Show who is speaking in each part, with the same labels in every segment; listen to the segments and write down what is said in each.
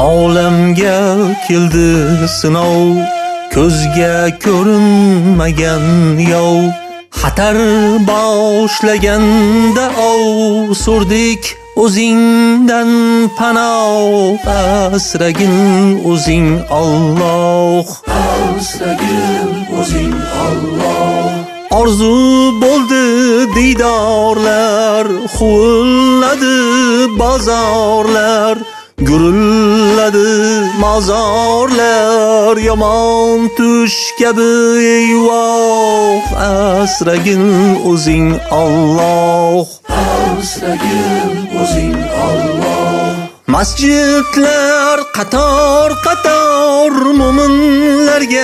Speaker 1: Olamga keldi sinov, ko'zga ko'rinmagan yov. Xatar boshlaganda so'rdik o'zingdan panoh. Asragin o'zing Alloh, asragin o'zing Alloh. Orzu bo'ldi diydorlar, huvulladi bozorlar, gurilladi mozorlar. Yomon tush kabi eyvoh, asragin o'zing Alloh, asragin o'zing Alloh. Masjidlar qator mo'minlarga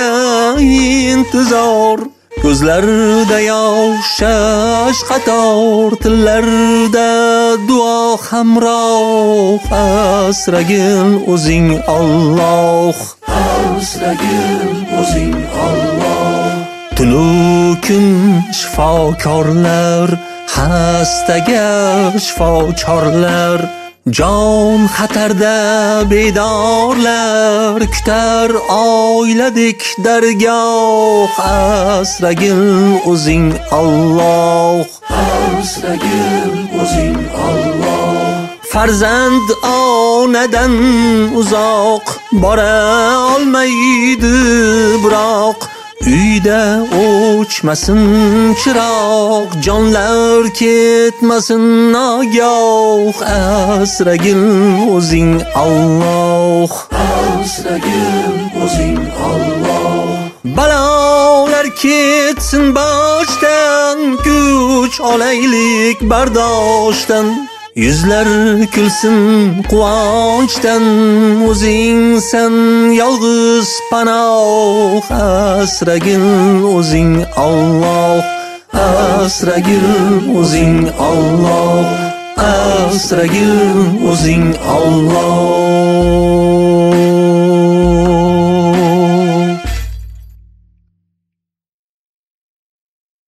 Speaker 1: intizor, ko'zlarda yosh qator, tillarda duo hamroh. Asragin o'zing Alloh, asragin o'zing Alloh. Tunu kun shifokorlar, hastaga shifocharlar, jon xatarda bedorlar, kutar oiladik dargoh. Asragin o'zing Alloh, asragin o'zing Alloh. Farzand onadan uzoq, bora olmaydi biroq, uyda o'chmasin chiroq, jonlar ketmasin nogoh. Asragin o'zing Alloh, asragin o'zing Alloh. Balolar ketsin boshdan, kuch olaylik bardoshdan, yuzlar kulsin quvonchdan, o'zingsan yolg'iz panoh. Asragin o'zing Alloh, asragin o'zing Alloh, asragin o'zing Alloh.